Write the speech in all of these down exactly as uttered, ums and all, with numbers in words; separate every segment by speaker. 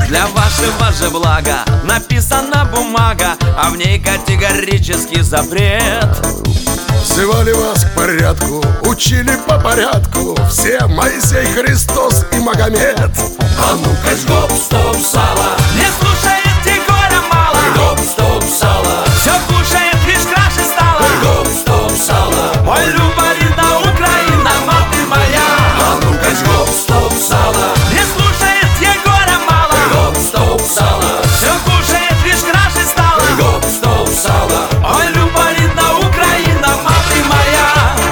Speaker 1: Для вашего же блага написана бумага, а в ней категорический запрет.
Speaker 2: Взывали вас к порядку, учили по порядку все Моисей, Христос и Магомед.
Speaker 3: А ну-ка, гоп, стоп, сало.
Speaker 1: Не слушает Егора мало.
Speaker 3: Гоп, стоп, сало.
Speaker 1: Все кушает, лишь краше стало.
Speaker 3: Гоп, стоп, сало.
Speaker 1: Ой, Люба, рідна Україна, мати моя.
Speaker 3: А ну-ка, гоп, стоп, сало.
Speaker 1: Не слушает Егора мало.
Speaker 3: Гоп, стоп, сало.
Speaker 1: Все кушает, лишь краше стало.
Speaker 3: Гоп, стоп, сало.
Speaker 1: Ой, Люба, рідна Україна, мати моя.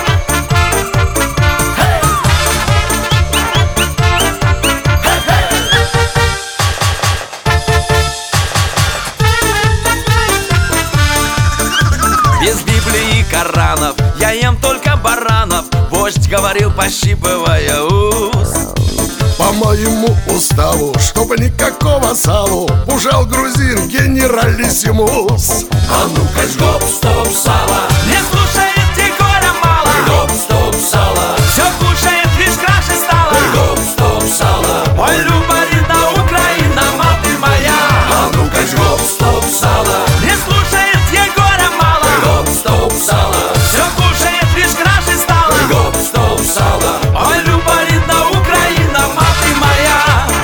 Speaker 1: Без Библии и Коранов я ем только баранов. Вождь говорил, пощипывая ус.
Speaker 2: По моему уставу, чтобы никакого салу, пужал грузин генералиссимус.
Speaker 3: А ну-ка, гоп, стоп, сало.
Speaker 1: Не слушает Егора мало.
Speaker 3: Гоп, стоп, сало.
Speaker 1: Все кушает, лишь краше стало.
Speaker 3: Гоп, стоп, сало.
Speaker 1: Ой, Люба, рідна Україна, мати моя.
Speaker 3: А ну-ка, гоп, стоп, сало.
Speaker 1: Не слушает Егора мало.
Speaker 3: Гоп, стоп, сало.
Speaker 1: Все кушает, лишь краше стало.
Speaker 3: Гоп, стоп, сало.
Speaker 1: Ой, Люба, рідна Україна, мати моя.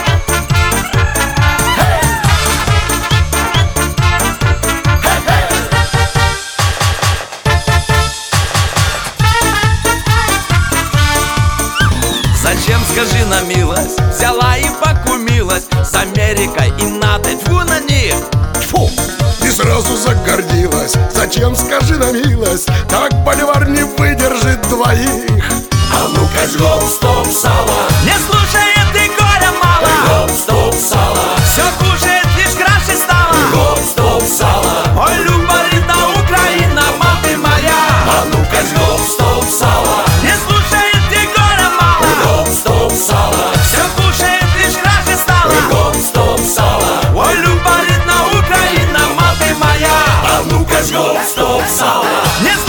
Speaker 1: Зачем, скажи на милость, взяла и покумилась с Америкой и НАТО? Тьфу на них!
Speaker 2: Фу! И сразу загордилась. Зачем, скажи на милость, так боливар не выдержит двоих.
Speaker 3: А ну-ка, гоп, стоп, сало.
Speaker 1: Не слушает Егора мало.
Speaker 3: Гоп, стоп, сало.
Speaker 1: Все кушает, лишь краше стало.
Speaker 3: Гоп, стоп, сало.
Speaker 1: Ой, Люба, рідна Україна, мати моя.
Speaker 3: А ну-ка, гоп, стоп, сало.
Speaker 1: Не слушает Егора мало.
Speaker 3: Гоп, стоп, сало.
Speaker 1: Все кушает, лишь краше стало.
Speaker 3: Гоп, стоп, сало.
Speaker 1: Ой, Люба, рідна Україна, мати моя.
Speaker 3: А ну-ка, гоп, стоп, сало.
Speaker 1: Не